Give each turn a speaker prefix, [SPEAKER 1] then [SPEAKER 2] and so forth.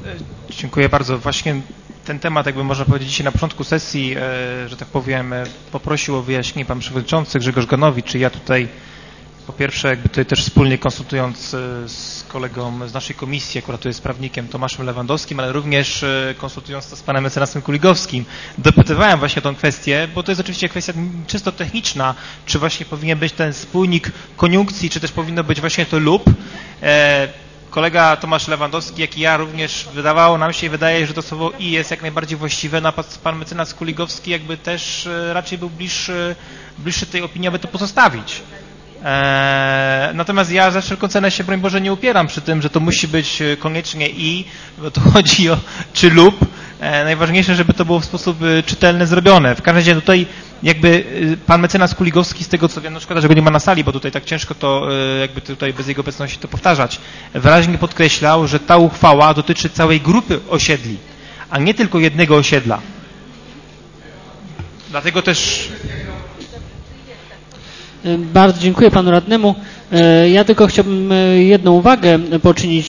[SPEAKER 1] Dziękuję bardzo. Właśnie ten temat, jakby można powiedzieć, dzisiaj na początku sesji, że tak powiem, poprosił o wyjaśnienie pan przewodniczący Grzegorz Ganowicz, czy ja tutaj po pierwsze jakby tutaj też wspólnie konsultując z kolegą z naszej komisji, akurat tu jest prawnikiem Tomaszem Lewandowskim, ale również konsultując to z panem mecenasem Kuligowskim, dopytywałem właśnie o tę kwestię, bo to jest oczywiście kwestia czysto techniczna, czy właśnie powinien być ten spójnik koniunkcji, czy też powinno być właśnie to lub. Kolega Tomasz Lewandowski, jak i ja również wydawało nam się i wydaje, że to słowo i jest jak najbardziej właściwe, no a pan mecenas Kuligowski jakby też raczej był bliższy tej opinii, aby to pozostawić. Natomiast ja za wszelką cenę się, broń Boże, nie upieram przy tym, że to musi być koniecznie i, bo to chodzi o czy lub. Najważniejsze, żeby to było w sposób czytelny zrobione. W każdym razie tutaj jakby pan mecenas Kuligowski, z tego co wiem, no szkoda, że go nie ma na sali, bo tutaj tak ciężko to jakby tutaj bez jego obecności to powtarzać, wyraźnie podkreślał, że ta uchwała dotyczy całej grupy osiedli, a nie tylko jednego osiedla. Dlatego też...
[SPEAKER 2] Bardzo dziękuję panu radnemu. Ja tylko chciałbym jedną uwagę poczynić.